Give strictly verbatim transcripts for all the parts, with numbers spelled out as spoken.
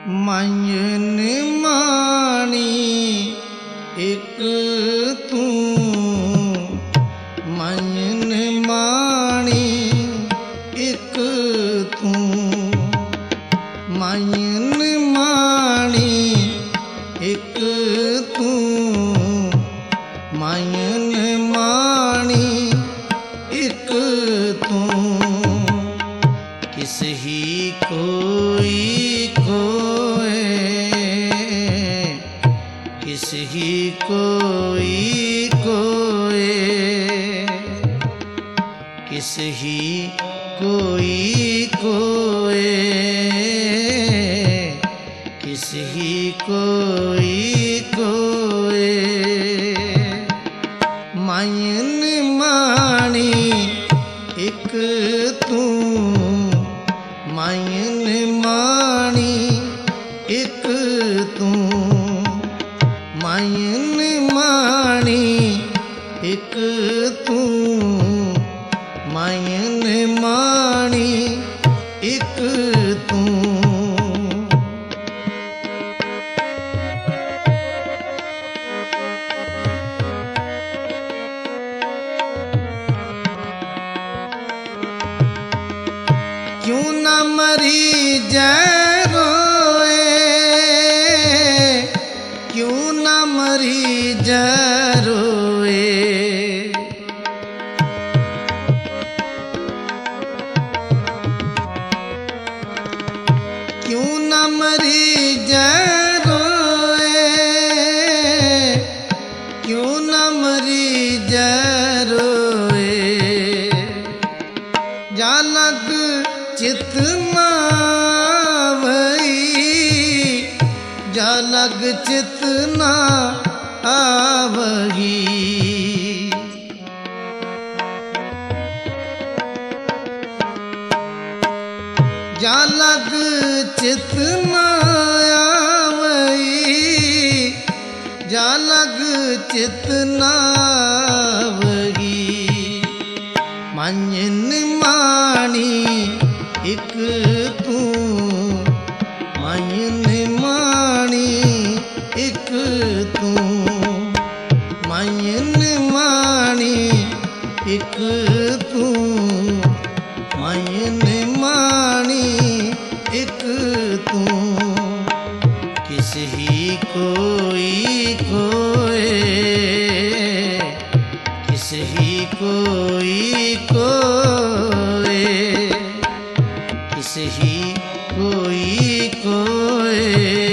मायन माणी एक तू, मायन माणी एक तू, मायन माणी एक तू, मायन माणी एक तू। किस ही कोई कोय, किस ही कोई कोय, किस ही कोई कोय, किस ही कोई कोय। मायन माणी एक तू, मायन माणी एक तू, मायन माणी एक तू, मायन माणी एक तू। क्यों न मरी जय रोए, क्यों न मरी जय रोए, क्यों न मरी जय रोए, क्यों न मरी जय रोए। जालक चित ना भई, जालक चित ना आवही, जालक चित ना आवही, जालक चित ना आवही। मायन माणी एक तू, मायन माणी एक तू, मायन माणी एक तू, मायन माणी एक तू। किस ही कोई कोय, किस ही कोई कोय, किस ही कोई कोय,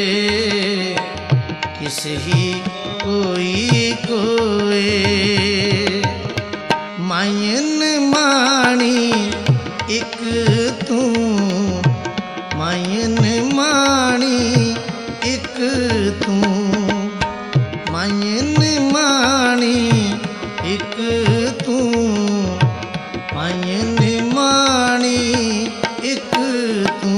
किस ही कोई कोय। मायन माणी एक तू, मायन माणी एक तू, मायन माणी एक तू, मायन माणी एक तू।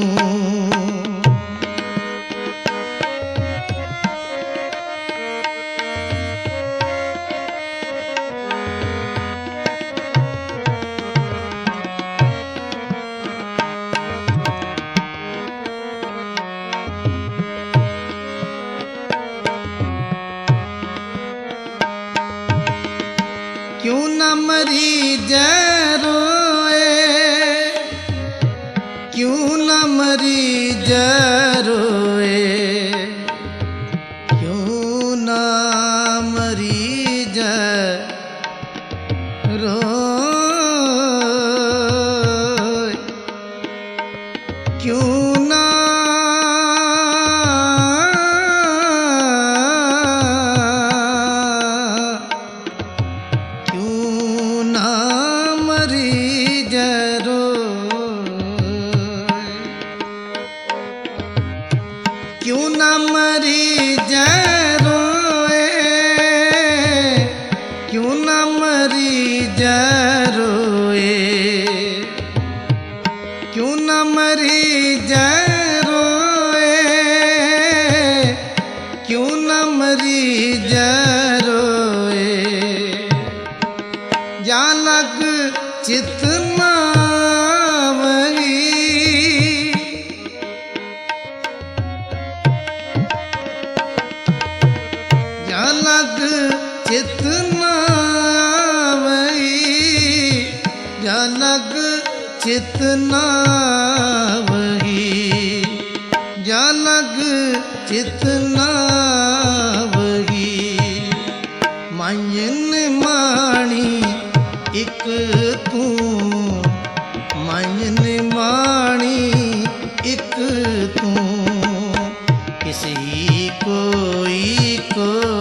क्यों न मरी जय रोए, क्यों न मरी जय रोए, क्यों न मरी जय रोए, क्यों न क्यों न मरी जय रोए, क्यों न मरी जय रोए, क्यों न मरी जय रोए, क्यों न मरी जय रोए। जालक चित ना भई, चितना वही, जा लग चितना वही। मायन माणी एक तू, मायन माणी एक तू, किसी कोई को